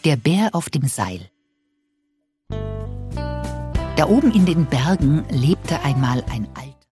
Der Bär auf dem Seil. Da oben in den Bergen lebte einmal ein alter